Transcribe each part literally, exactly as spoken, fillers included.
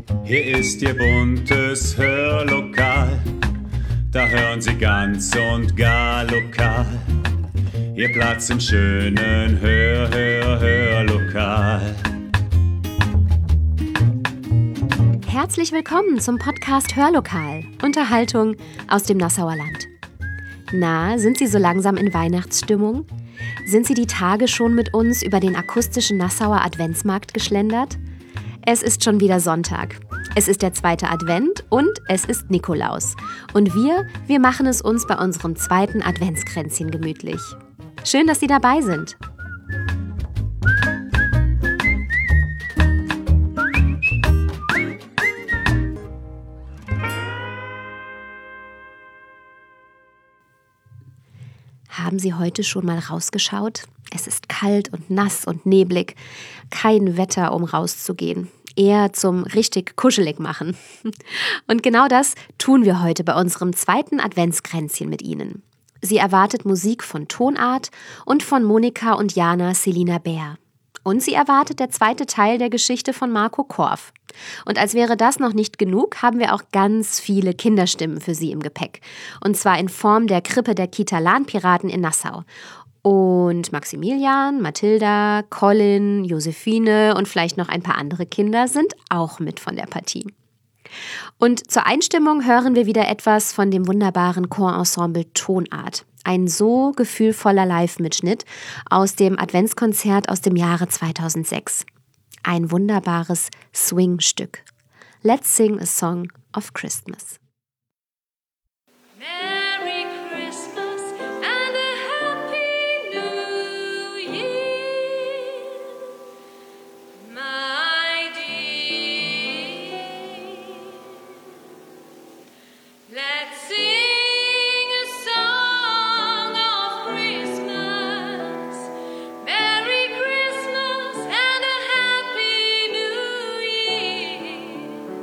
Hier ist Ihr buntes Hörlokal, da hören Sie ganz und gar lokal. Ihr Platz im schönen Hör, Hör, Hörlokal. Herzlich willkommen zum Podcast Hörlokal, Unterhaltung aus dem Nassauer Land. Na, sind Sie so langsam in Weihnachtsstimmung? Sind Sie die Tage schon mit uns über den akustischen Nassauer Adventsmarkt geschlendert? Es ist schon wieder Sonntag. Es ist der zweite Advent und es ist Nikolaus. Und wir, wir machen es uns bei unserem zweiten Adventskränzchen gemütlich. Schön, dass Sie dabei sind. Haben Sie heute schon mal rausgeschaut? Es ist kalt und nass und neblig. Kein Wetter, um rauszugehen. Eher zum richtig kuschelig machen. Und genau das tun wir heute bei unserem zweiten Adventskränzchen mit Ihnen. Sie erwartet Musik von Tonart und von Monika und Jana Selina Bär. Und sie erwartet der zweite Teil der Geschichte von Marco Korf. Und als wäre das noch nicht genug, haben wir auch ganz viele Kinderstimmen für Sie im Gepäck. Und zwar in Form der Krippe der Kita Lahnpiraten in Nassau. Und Maximilian, Mathilda, Colin, Josephine und vielleicht noch ein paar andere Kinder sind auch mit von der Partie. Und zur Einstimmung hören wir wieder etwas von dem wunderbaren Chorensemble Tonart. Ein so gefühlvoller Live-Mitschnitt aus dem Adventskonzert aus dem Jahre zweitausendsechs. Ein wunderbares Swing-Stück. Let's sing a song of Christmas. Merry Christmas and a Happy New Year, my dear. Let's sing a song of Christmas. Merry Christmas and a Happy New Year.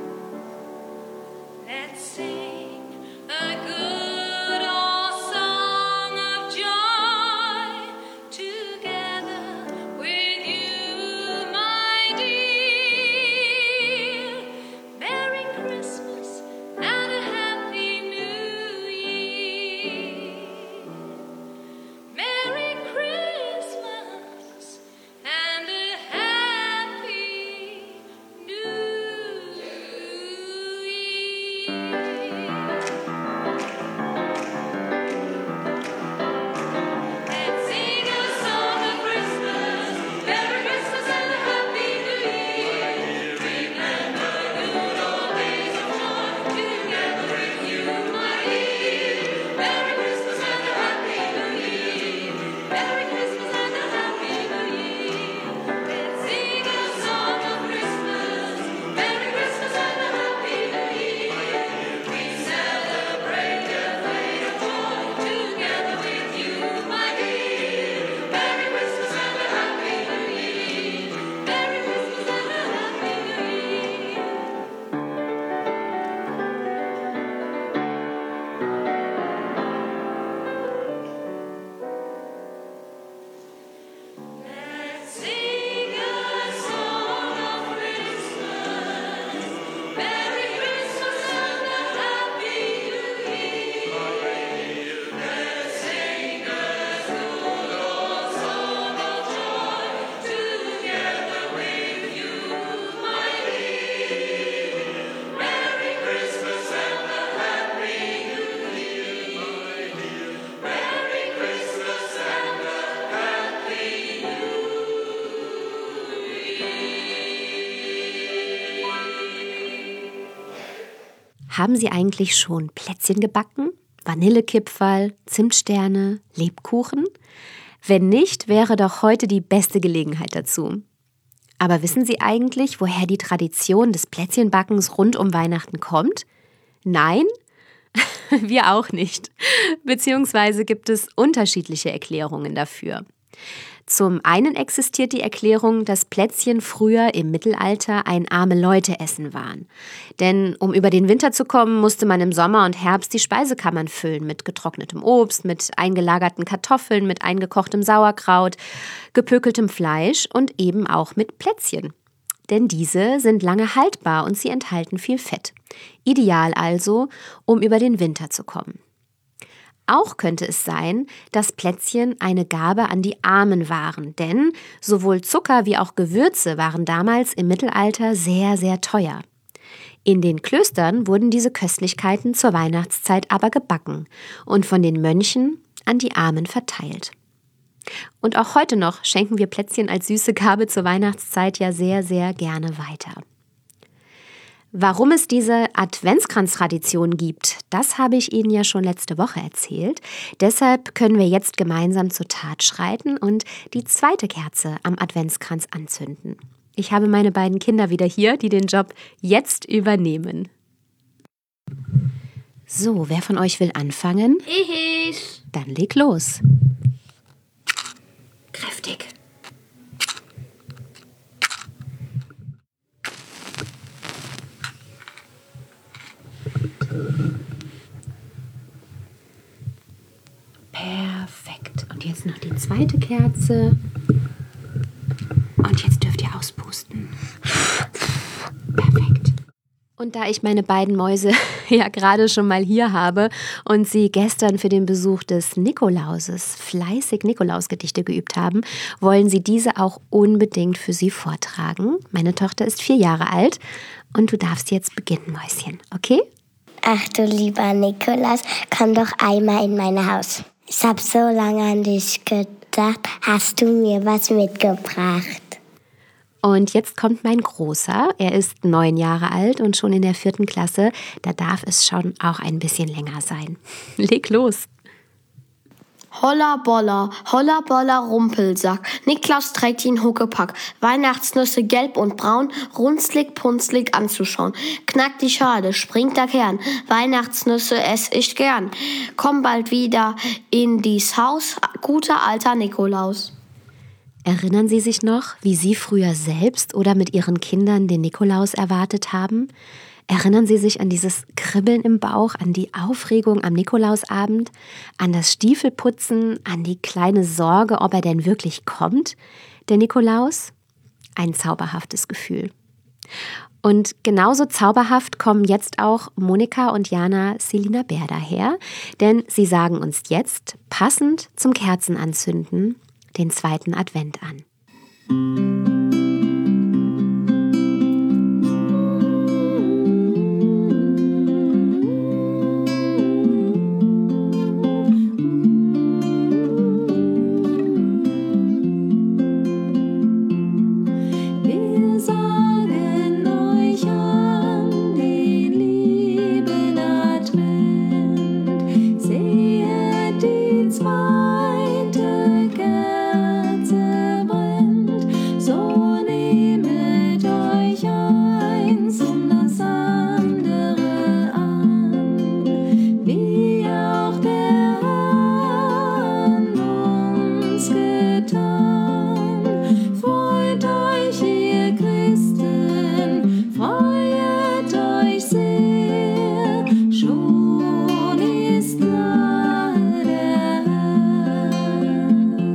Let's sing a good old song of joy together with you, my dear. Merry Christmas and a Happy New Year. Merry Christmas and a Happy New Year. Let's sing a song of Christmas. Merry Christmas and a Happy New Year. Remember good old days of joy together with you, my dear. Merry Christmas and a Happy New Year. Merry Christmas and a Happy New Year. Let's sing a song of Christmas. Merry Christmas and a Happy New Year. We celebrate the fate of joy together with you, my dear. Merry Christmas and a Happy New Year. Merry Christmas and a Happy New Year. Let's sing a song of Christmas. Merry Christmas and a Happy New Year. Let's sing a good old song of joy together with you, my dear. Merry Christmas and a Happy New Year. Merry Christmas and a Happy New Year. Haben Sie eigentlich schon Plätzchen gebacken? Vanillekipferl, Zimtsterne, Lebkuchen? Wenn nicht, wäre doch heute die beste Gelegenheit dazu. Aber wissen Sie eigentlich, woher die Tradition des Plätzchenbackens rund um Weihnachten kommt? Nein? Wir auch nicht. Beziehungsweise gibt es unterschiedliche Erklärungen dafür. Zum einen existiert die Erklärung, dass Plätzchen früher im Mittelalter ein Arme-Leute-Essen waren. Denn um über den Winter zu kommen, musste man im Sommer und Herbst die Speisekammern füllen mit getrocknetem Obst, mit eingelagerten Kartoffeln, mit eingekochtem Sauerkraut, gepökeltem Fleisch und eben auch mit Plätzchen. denn diese sind lange haltbar und sie enthalten viel Fett. Ideal also, um über den Winter zu kommen. Auch könnte es sein, dass Plätzchen eine Gabe an die Armen waren, denn sowohl Zucker wie auch Gewürze waren damals im Mittelalter sehr, sehr teuer. In den Klöstern wurden diese Köstlichkeiten zur Weihnachtszeit aber gebacken und von den Mönchen an die Armen verteilt. Und auch heute noch schenken wir Plätzchen als süße Gabe zur Weihnachtszeit ja sehr, sehr gerne weiter. Warum es diese Adventskranz-Tradition gibt, das habe ich Ihnen ja schon letzte Woche erzählt. Deshalb können wir jetzt gemeinsam zur Tat schreiten und die zweite Kerze am Adventskranz anzünden. Ich habe meine beiden Kinder wieder hier, die den Job jetzt übernehmen. So, wer von euch will anfangen? Ich. Dann leg los. Kräftig. Perfekt. Und jetzt noch die zweite Kerze. Und jetzt dürft ihr auspusten. Perfekt. Und da ich meine beiden Mäuse ja gerade schon mal hier habe und sie gestern für den Besuch des Nikolauses fleißig Nikolausgedichte geübt haben, wollen sie diese auch unbedingt für sie vortragen. Meine Tochter ist vier Jahre alt und du darfst jetzt beginnen, Mäuschen, okay? Ach du lieber Nikolaus, komm doch einmal in mein Haus. Ich hab so lange an dich gedacht. Hast du mir was mitgebracht? Und jetzt kommt mein Großer. Er ist neun Jahre alt und schon in der vierten Klasse. Da darf es schon auch ein bisschen länger sein. Leg los. Holla Bolla, Holla Bolla Rumpelsack. Niklaus trägt ihn Huckepack. Weihnachtsnüsse gelb und braun, runzlig, punzlig anzuschauen. Knackt die Schale, springt der Kern. Weihnachtsnüsse ess ich gern. Komm bald wieder in dies Haus, guter alter Nikolaus. Erinnern Sie sich noch, wie Sie früher selbst oder mit Ihren Kindern den Nikolaus erwartet haben? Erinnern Sie sich an dieses Kribbeln im Bauch, an die Aufregung am Nikolausabend, an das Stiefelputzen, an die kleine Sorge, ob er denn wirklich kommt? Der Nikolaus? Ein zauberhaftes Gefühl. Und genauso zauberhaft kommen jetzt auch Monika und Jana Selina Bär daher, denn sie sagen uns jetzt, passend zum Kerzenanzünden, den zweiten Advent an. Wir sagen euch an den lieben Advent, sehet die zweite Kerze brennt, so nehmet euch eins um das andere an, wie auch der Herr an uns getan. Freut euch, ihr Christen, freuet euch sehr, schon ist nahe der Herr.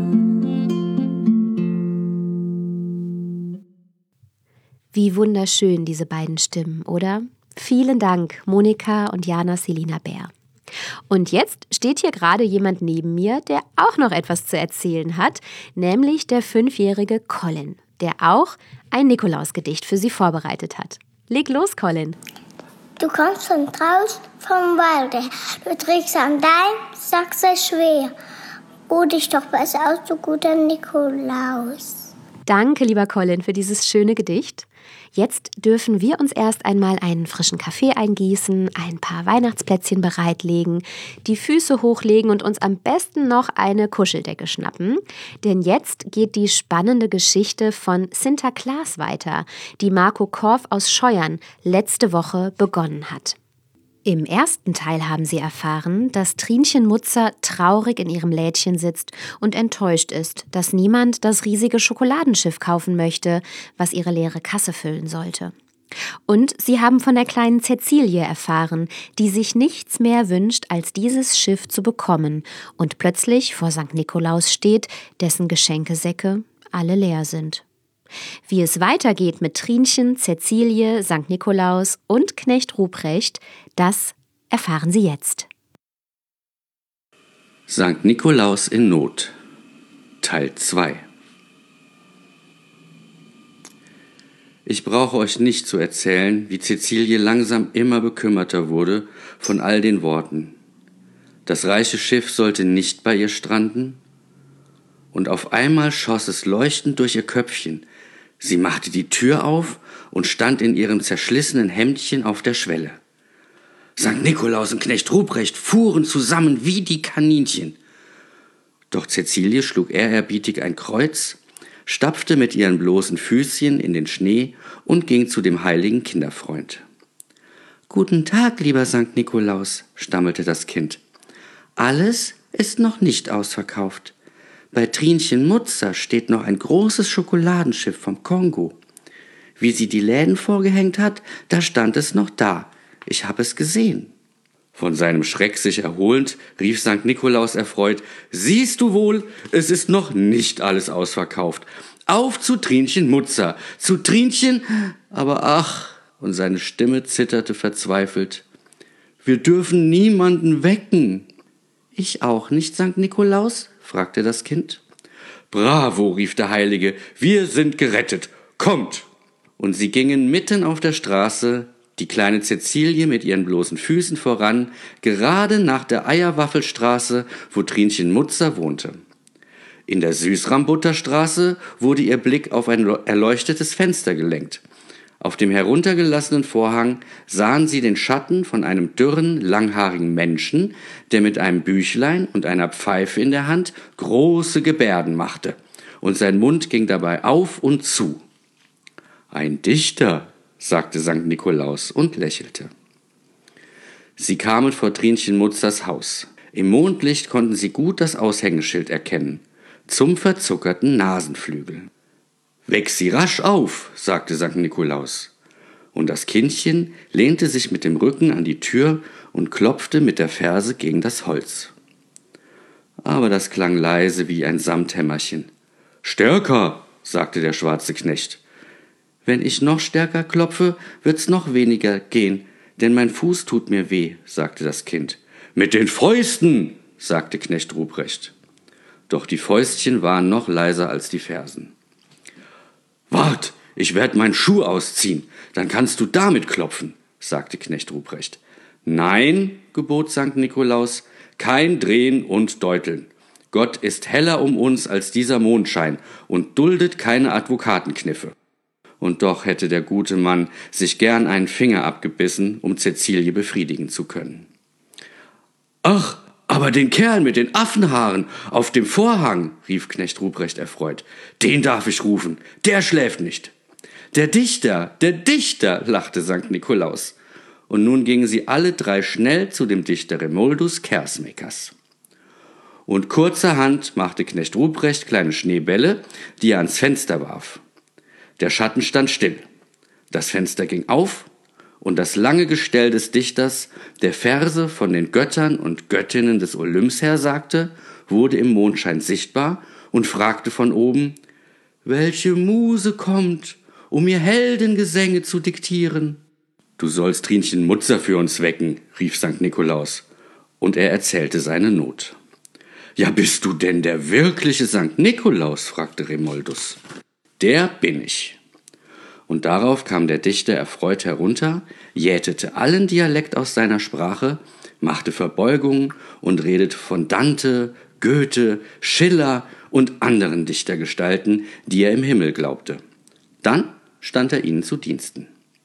Wie wunderschön diese beiden Stimmen, oder? Vielen Dank, Monika und Jana Selina Bär. Und jetzt steht hier gerade jemand neben mir, der auch noch etwas zu erzählen hat, nämlich der fünfjährige Colin, der auch ein Nikolausgedicht für Sie vorbereitet hat. Leg los, Colin. Du kommst von draußen vom Walde. Du trägst an dein Sack sehr schwer. Ruh dich doch besser aus, du guter Nikolaus. Danke, lieber Colin, für dieses schöne Gedicht. Jetzt dürfen wir uns erst einmal einen frischen Kaffee eingießen, ein paar Weihnachtsplätzchen bereitlegen, die Füße hochlegen und uns am besten noch eine Kuscheldecke schnappen. Denn jetzt geht die spannende Geschichte von Sinterklaas weiter, die Marco Korf aus Scheuern letzte Woche begonnen hat. Im ersten Teil haben Sie erfahren, dass Trinchen Mutzer traurig in ihrem Lädchen sitzt und enttäuscht ist, dass niemand das riesige Schokoladenschiff kaufen möchte, was ihre leere Kasse füllen sollte. Und Sie haben von der kleinen Cäcilie erfahren, die sich nichts mehr wünscht, als dieses Schiff zu bekommen und plötzlich vor Sankt Nikolaus steht, dessen Geschenkesäcke alle leer sind. Wie es weitergeht mit Trinchen, Cäcilie, Sankt Nikolaus und Knecht Ruprecht, das erfahren Sie jetzt. Sankt Nikolaus in Not, Teil zwei. Ich brauche euch nicht zu erzählen, wie Cäcilie langsam immer bekümmerter wurde von all den Worten. Das reiche Schiff sollte nicht bei ihr stranden, und auf einmal schoss es leuchtend durch ihr Köpfchen. Sie machte die Tür auf und stand in ihrem zerschlissenen Hemdchen auf der Schwelle. Sankt Nikolaus und Knecht Ruprecht fuhren zusammen wie die Kaninchen. Doch Cäcilie schlug ehrerbietig ein Kreuz, stapfte mit ihren bloßen Füßchen in den Schnee und ging zu dem heiligen Kinderfreund. »Guten Tag, lieber Sankt Nikolaus«, stammelte das Kind. »Alles ist noch nicht ausverkauft. Bei Trinchen Mutzer steht noch ein großes Schokoladenschiff vom Kongo. Wie sie die Läden vorgehängt hat, da stand es noch da. Ich habe es gesehen.« Von seinem Schreck sich erholend, rief Sankt Nikolaus erfreut, »Siehst du wohl, es ist noch nicht alles ausverkauft. Auf zu Trinchen Mutzer, zu Trinchen, aber ach«, und seine Stimme zitterte verzweifelt, »wir dürfen niemanden wecken.« »Ich auch nicht, Sankt Nikolaus?« fragte das Kind. »Bravo«, rief der Heilige, »wir sind gerettet, kommt!« Und sie gingen mitten auf der Straße, die kleine Cäcilie mit ihren bloßen Füßen voran, gerade nach der Eierwaffelstraße, wo Trinchen Mutzer wohnte. In der Süßrambutterstraße wurde ihr Blick auf ein erleuchtetes Fenster gelenkt. Auf dem heruntergelassenen Vorhang sahen sie den Schatten von einem dürren, langhaarigen Menschen, der mit einem Büchlein und einer Pfeife in der Hand große Gebärden machte, und sein Mund ging dabei auf und zu. »Ein Dichter«, sagte Sankt Nikolaus und lächelte. Sie kamen vor Trinchen Mutzers Haus. Im Mondlicht konnten sie gut das Aushängeschild erkennen, zum verzuckerten Nasenflügel. »Weck sie rasch auf«, sagte Sankt Nikolaus. Und das Kindchen lehnte sich mit dem Rücken an die Tür und klopfte mit der Ferse gegen das Holz. Aber das klang leise wie ein Samthämmerchen. »Stärker«, sagte der schwarze Knecht. »Wenn ich noch stärker klopfe, wird's noch weniger gehen, denn mein Fuß tut mir weh«, sagte das Kind. »Mit den Fäusten«, sagte Knecht Ruprecht. Doch die Fäustchen waren noch leiser als die Fersen. »Wart, ich werd meinen Schuh ausziehen, dann kannst du damit klopfen«, sagte Knecht Ruprecht. »Nein«, gebot Sankt Nikolaus, »kein Drehen und Deuteln. Gott ist heller um uns als dieser Mondschein und duldet keine Advokatenkniffe.« Und doch hätte der gute Mann sich gern einen Finger abgebissen, um Cäcilie befriedigen zu können. »Ach, aber den Kerl mit den Affenhaaren auf dem Vorhang«, rief Knecht Ruprecht erfreut, »den darf ich rufen, der schläft nicht.« »Der Dichter, der Dichter«, lachte Sankt Nikolaus. Und nun gingen sie alle drei schnell zu dem Dichter Remoldus Kersmakers. Und kurzerhand machte Knecht Ruprecht kleine Schneebälle, die er ans Fenster warf. Der Schatten stand still. Das Fenster ging auf, und das lange Gestell des Dichters, der Verse von den Göttern und Göttinnen des Olymps her sagte, wurde im Mondschein sichtbar und fragte von oben, »Welche Muse kommt, um mir Heldengesänge zu diktieren?« »Du sollst Trinchen Mutzer für uns wecken«, rief Sankt Nikolaus, und er erzählte seine Not. »Ja, bist du denn der wirkliche Sankt Nikolaus?« fragte Remoldus. »Der bin ich.« Und darauf kam der Dichter erfreut herunter, jätete allen Dialekt aus seiner Sprache, machte Verbeugungen und redete von Dante, Goethe, Schiller und anderen Dichtergestalten, die er im Himmel glaubte. Dann stand er ihnen zu Diensten.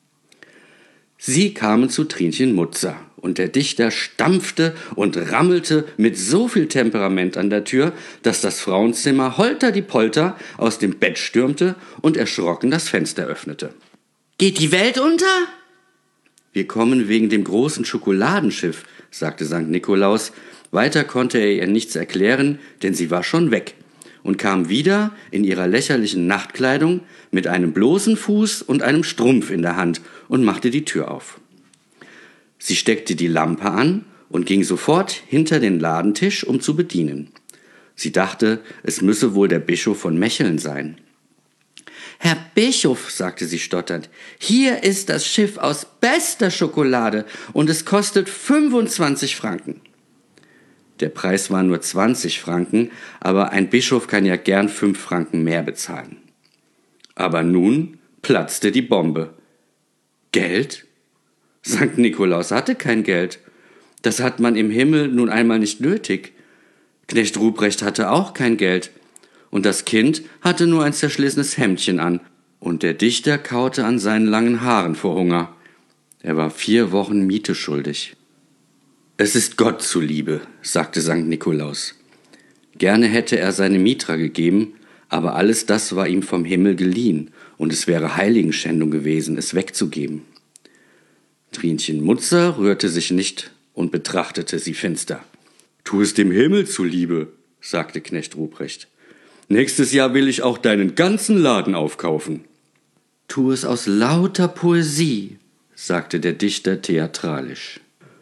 Sie kamen zu Trinchen Mutzer, und der Dichter stampfte und rammelte mit so viel Temperament an der Tür, dass das Frauenzimmer holter die Polter aus dem Bett stürmte und erschrocken das Fenster öffnete. »Geht die Welt unter?« »Wir kommen wegen dem großen Schokoladenschiff«, sagte Sankt Nikolaus. Weiter konnte er ihr nichts erklären, denn sie war schon weg und kam wieder in ihrer lächerlichen Nachtkleidung mit einem bloßen Fuß und einem Strumpf in der Hand und machte die Tür auf. Sie steckte die Lampe an und ging sofort hinter den Ladentisch, um zu bedienen. Sie dachte, es müsse wohl der Bischof von Mecheln sein. »Herr Bischof«, sagte sie stotternd, »hier ist das Schiff aus bester Schokolade und es kostet fünfundzwanzig Franken.« Der Preis war nur zwanzig Franken, aber ein Bischof kann ja gern fünf Franken mehr bezahlen. Aber nun platzte die Bombe. Geld? Sankt Nikolaus hatte kein Geld. Das hat man im Himmel nun einmal nicht nötig. Knecht Ruprecht hatte auch kein Geld. Und das Kind hatte nur ein zerschlissenes Hemdchen an. Und der Dichter kaute an seinen langen Haaren vor Hunger. Er war vier Wochen Miete schuldig. »Es ist Gott zuliebe«, sagte Sankt Nikolaus. Gerne hätte er seine Mitra gegeben, aber alles das war ihm vom Himmel geliehen, und es wäre Heiligenschändung gewesen, es wegzugeben. Trinchen Mutzer rührte sich nicht und betrachtete sie finster. »Tu es dem Himmel zuliebe«, sagte Knecht Ruprecht. »Nächstes Jahr will ich auch deinen ganzen Laden aufkaufen.« »Tu es aus lauter Poesie«, sagte der Dichter theatralisch.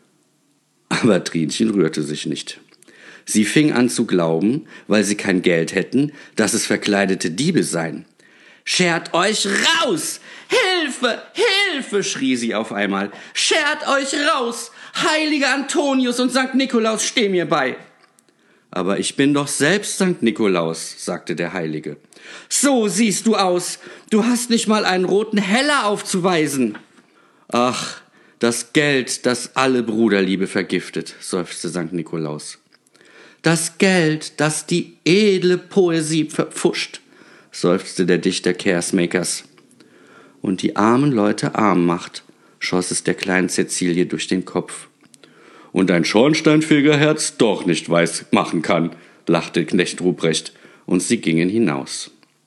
Aber Trinchen rührte sich nicht. Sie fing an zu glauben, weil sie kein Geld hätten, dass es verkleidete Diebe seien. »Schert euch raus! Hilfe! Hilfe!« schrie sie auf einmal. »Schert euch raus! Heiliger Antonius und Sankt Nikolaus, steh mir bei!« »Aber ich bin doch selbst Sankt Nikolaus«, sagte der Heilige. »So siehst du aus! Du hast nicht mal einen roten Heller aufzuweisen!« »Ach, das Geld, das alle Bruderliebe vergiftet«, seufzte Sankt Nikolaus. »Das Geld, das die edle Poesie verpfuscht«, seufzte der Dichter Kersmakers. »Und die armen Leute arm macht«, schoss es der kleinen Cäcilie durch den Kopf. »Und ein Schornsteinfegerherz doch nicht weiß machen kann«, lachte Knecht Ruprecht, und sie gingen hinaus.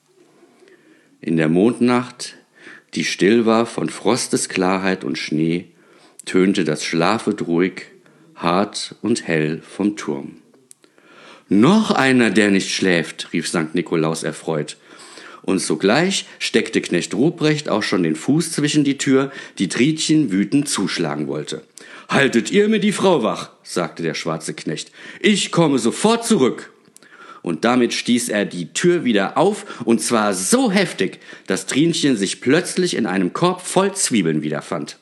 In der Mondnacht, die still war von Frostesklarheit und Schnee, tönte das Schlafet ruhig, hart und hell vom Turm. »Noch einer, der nicht schläft«, rief Sankt Nikolaus erfreut. Und sogleich steckte Knecht Ruprecht auch schon den Fuß zwischen die Tür, die Trinchen wütend zuschlagen wollte. »Haltet ihr mir die Frau wach«, sagte der schwarze Knecht. »Ich komme sofort zurück.« Und damit stieß er die Tür wieder auf, und zwar so heftig, dass Trinchen sich plötzlich in einem Korb voll Zwiebeln wiederfand.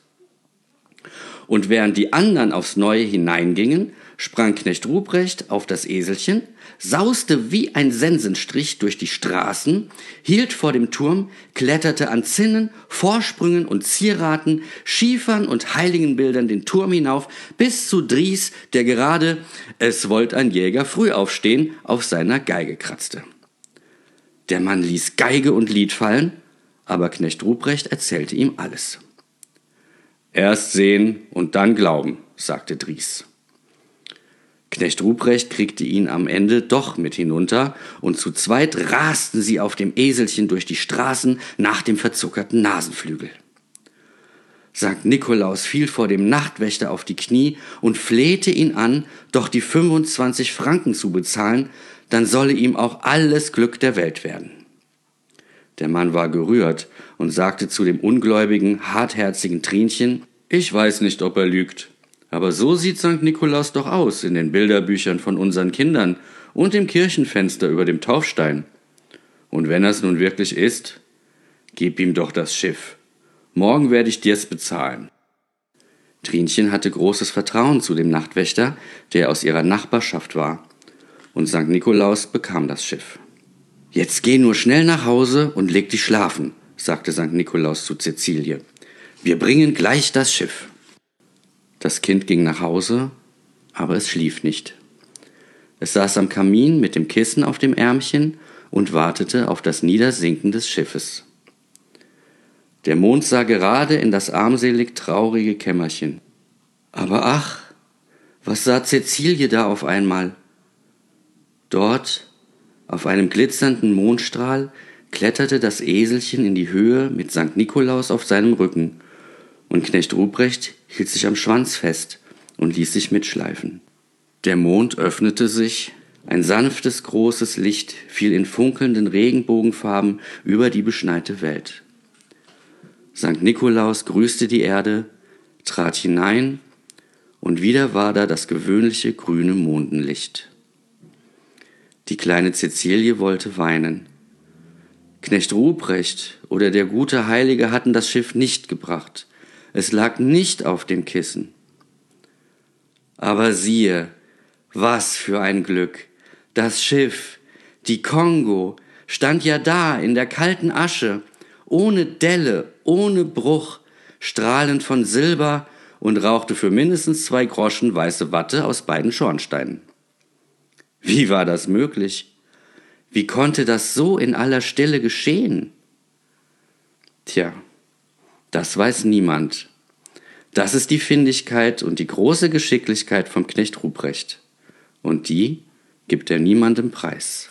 Und während die anderen aufs Neue hineingingen, sprang Knecht Ruprecht auf das Eselchen, sauste wie ein Sensenstrich durch die Straßen, hielt vor dem Turm, kletterte an Zinnen, Vorsprüngen und Zieraten, Schiefern und Heiligenbildern den Turm hinauf, bis zu Dries, der gerade, es wollt ein Jäger früh aufstehen, auf seiner Geige kratzte. Der Mann ließ Geige und Lied fallen, aber Knecht Ruprecht erzählte ihm alles. »Erst sehen und dann glauben«, sagte Dries. Knecht Ruprecht kriegte ihn am Ende doch mit hinunter, und zu zweit rasten sie auf dem Eselchen durch die Straßen nach dem verzuckerten Nasenflügel. Sankt Nikolaus fiel vor dem Nachtwächter auf die Knie und flehte ihn an, doch die fünfundzwanzig Franken zu bezahlen, dann solle ihm auch alles Glück der Welt werden. Der Mann war gerührt und sagte zu dem ungläubigen, hartherzigen Trinchen: »Ich weiß nicht, ob er lügt, aber so sieht Sankt Nikolaus doch aus in den Bilderbüchern von unseren Kindern und im Kirchenfenster über dem Taufstein. Und wenn er's nun wirklich ist, gib ihm doch das Schiff. Morgen werde ich dir's bezahlen.« Trinchen hatte großes Vertrauen zu dem Nachtwächter, der aus ihrer Nachbarschaft war, und Sankt Nikolaus bekam das Schiff. »Jetzt geh nur schnell nach Hause und leg dich schlafen«, sagte Sankt Nikolaus zu Cäcilie. »Wir bringen gleich das Schiff.« Das Kind ging nach Hause, aber es schlief nicht. Es saß am Kamin mit dem Kissen auf dem Ärmchen und wartete auf das Niedersinken des Schiffes. Der Mond sah gerade in das armselig traurige Kämmerchen. Aber ach, was sah Cäcilie da auf einmal? Dort, auf einem glitzernden Mondstrahl, kletterte das Eselchen in die Höhe mit Sankt Nikolaus auf seinem Rücken, und Knecht Ruprecht hielt sich am Schwanz fest und ließ sich mitschleifen. Der Mond öffnete sich, ein sanftes, großes Licht fiel in funkelnden Regenbogenfarben über die beschneite Welt. Sankt Nikolaus grüßte die Erde, trat hinein, und wieder war da das gewöhnliche grüne Mondenlicht. Die kleine Cäcilie wollte weinen. Knecht Ruprecht oder der gute Heilige hatten das Schiff nicht gebracht. Es lag nicht auf den Kissen. Aber siehe, was für ein Glück! Das Schiff, die Kongo, stand ja da in der kalten Asche, ohne Delle, ohne Bruch, strahlend von Silber und rauchte für mindestens zwei Groschen weiße Watte aus beiden Schornsteinen. Wie war das möglich? Wie konnte das so in aller Stille geschehen? Tja, das weiß niemand. Das ist die Findigkeit und die große Geschicklichkeit vom Knecht Ruprecht. Und die gibt er niemandem preis.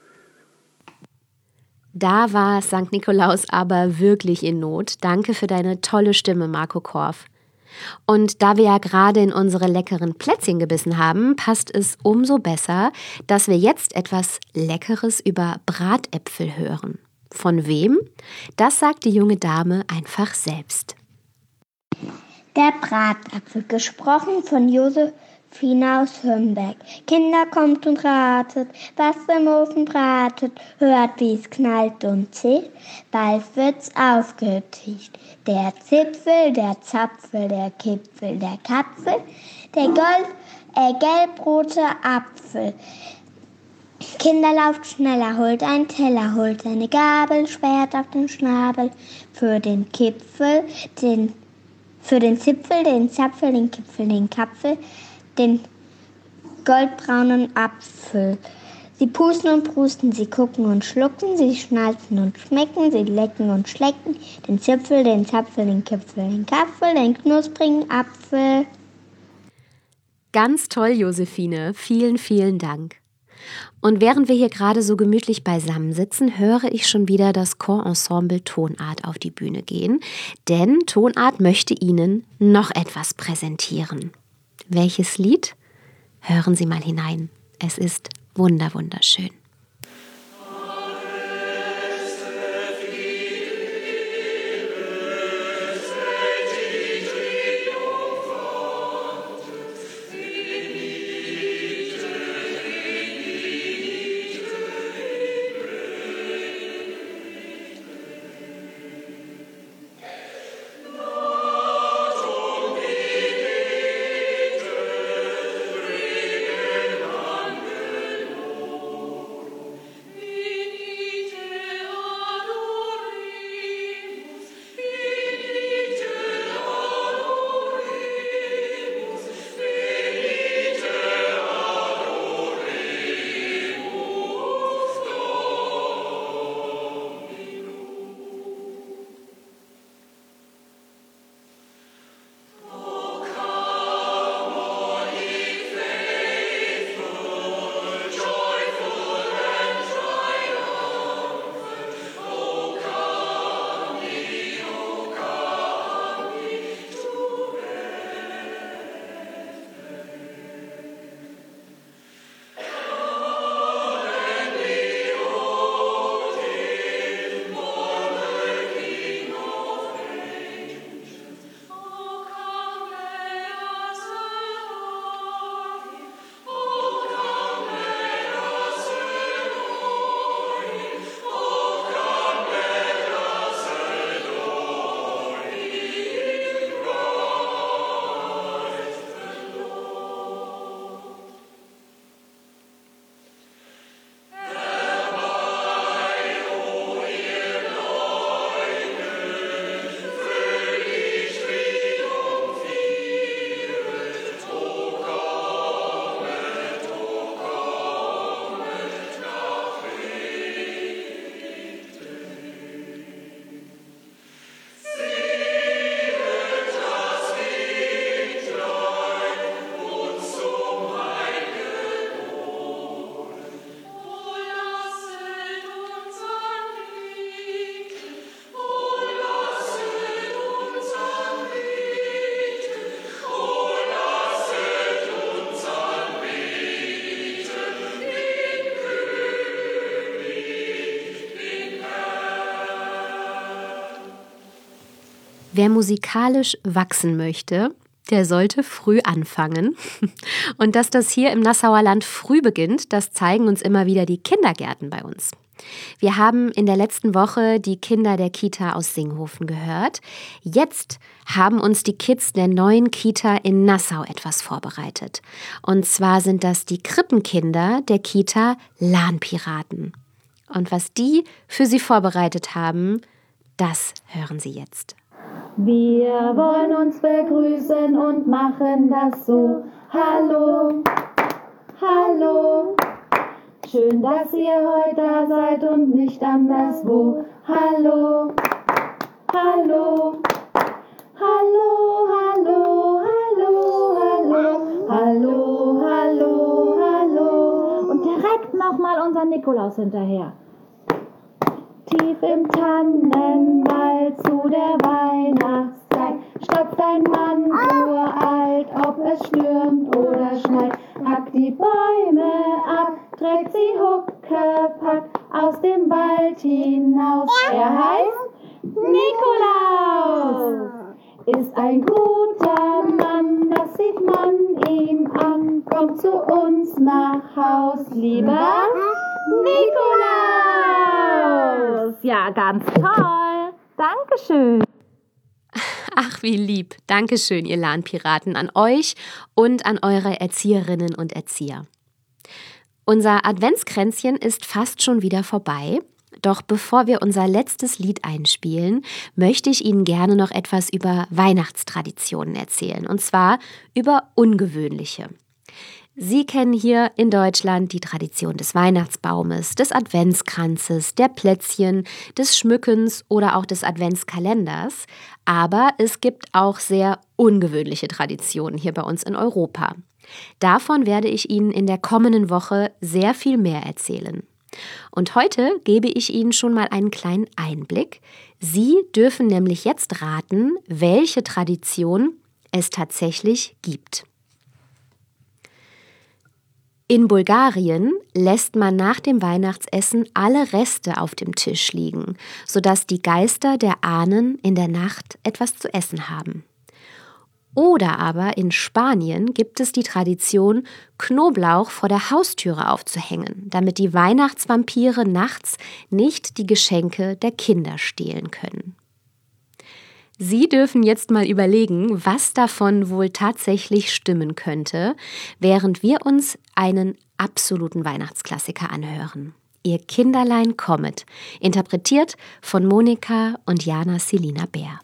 Da war Sankt Nikolaus aber wirklich in Not. Danke für deine tolle Stimme, Marco Korf. Und da wir ja gerade in unsere leckeren Plätzchen gebissen haben, passt es umso besser, dass wir jetzt etwas Leckeres über Bratäpfel hören. Von wem? Das sagt die junge Dame einfach selbst. Der Bratapfel, gesprochen von Josephine aus Hürnberg. Kinder, kommt und ratet, was im Ofen bratet, hört, wie's knallt und zählt, bald wird's aufgetischt. Der Zipfel, der Zapfel, der Kipfel, der Kapfel, der Gold, äh, gelbrote Apfel. Kinder, lauft schneller, holt einen Teller, holt eine Gabel, sperrt auf den Schnabel, für den Kipfel, den Für den Zipfel, den Zapfel, den Kipfel, den Kapfel, den goldbraunen Apfel. Sie pusten und prusten, sie gucken und schlucken, sie schnalzen und schmecken, sie lecken und schlecken, den Zipfel, den Zapfel, den Kipfel, den Kapfel, den knusprigen Apfel. Ganz toll, Josephine. Vielen, vielen Dank. Und während wir hier gerade so gemütlich beisammen sitzen, höre ich schon wieder das Chorensemble Tonart auf die Bühne gehen, denn Tonart möchte Ihnen noch etwas präsentieren. Welches Lied? Hören Sie mal hinein. Es ist wunder, wunderschön. Wer musikalisch wachsen möchte, der sollte früh anfangen. Und dass das hier im Nassauer Land früh beginnt, das zeigen uns immer wieder die Kindergärten bei uns. Wir haben in der letzten Woche die Kinder der Kita aus Singhofen gehört. Jetzt haben uns die Kids der neuen Kita in Nassau etwas vorbereitet. Und zwar sind das die Krippenkinder der Kita Lahnpiraten. Und was die für sie vorbereitet haben, das hören Sie jetzt. Wir wollen uns begrüßen und machen das so. Hallo, hallo. Schön, dass ihr heute da seid und nicht anderswo. Hallo, hallo, hallo, hallo, hallo, hallo, hallo, hallo, hallo. Und direkt nochmal unser Nikolaus hinterher. Tief im Tannenwald zu der Weihnachtszeit stopft ein Mann uralt, ob es stürmt oder schneit. Hackt die Bäume ab, trägt sie Huckepack aus dem Wald hinaus. Er heißt Nikolaus, ist ein guter Mann, das sieht man ihm an. Kommt zu uns nach Haus, lieber Nikolaus. Ja, ganz toll. Dankeschön. Ach, wie lieb. Dankeschön, ihr Lahnpiraten, an euch und an eure Erzieherinnen und Erzieher. Unser Adventskränzchen ist fast schon wieder vorbei. Doch bevor wir unser letztes Lied einspielen, möchte ich Ihnen gerne noch etwas über Weihnachtstraditionen erzählen. Und zwar über ungewöhnliche. Sie kennen hier in Deutschland die Tradition des Weihnachtsbaumes, des Adventskranzes, der Plätzchen, des Schmückens oder auch des Adventskalenders. Aber es gibt auch sehr ungewöhnliche Traditionen hier bei uns in Europa. Davon werde ich Ihnen in der kommenden Woche sehr viel mehr erzählen. Und heute gebe ich Ihnen schon mal einen kleinen Einblick. Sie dürfen nämlich jetzt raten, welche Tradition es tatsächlich gibt. In Bulgarien lässt man nach dem Weihnachtsessen alle Reste auf dem Tisch liegen, sodass die Geister der Ahnen in der Nacht etwas zu essen haben. Oder aber in Spanien gibt es die Tradition, Knoblauch vor der Haustüre aufzuhängen, damit die Weihnachtsvampire nachts nicht die Geschenke der Kinder stehlen können. Sie dürfen jetzt mal überlegen, was davon wohl tatsächlich stimmen könnte, während wir uns einen absoluten Weihnachtsklassiker anhören. Ihr Kinderlein kommet, interpretiert von Monika und Jana Selina Bär.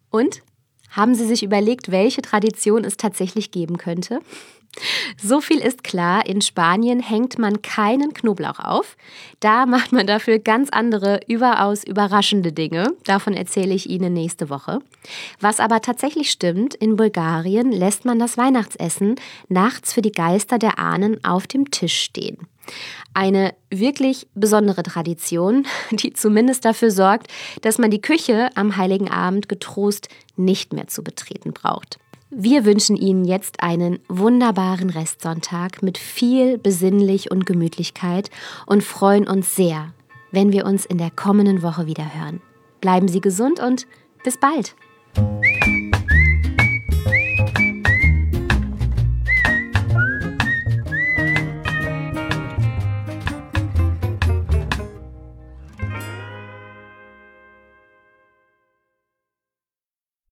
Und? Haben Sie sich überlegt, welche Tradition es tatsächlich geben könnte? So viel ist klar, in Spanien hängt man keinen Knoblauch auf. Da macht man dafür ganz andere, überaus überraschende Dinge. Davon erzähle ich Ihnen nächste Woche. Was aber tatsächlich stimmt, in Bulgarien lässt man das Weihnachtsessen nachts für die Geister der Ahnen auf dem Tisch stehen. Eine wirklich besondere Tradition, die zumindest dafür sorgt, dass man die Küche am Heiligen Abend getrost nicht mehr zu betreten braucht. Wir wünschen Ihnen jetzt einen wunderbaren Restsonntag mit viel Besinnlich und Gemütlichkeit und freuen uns sehr, wenn wir uns in der kommenden Woche wieder hören. Bleiben Sie gesund und bis bald!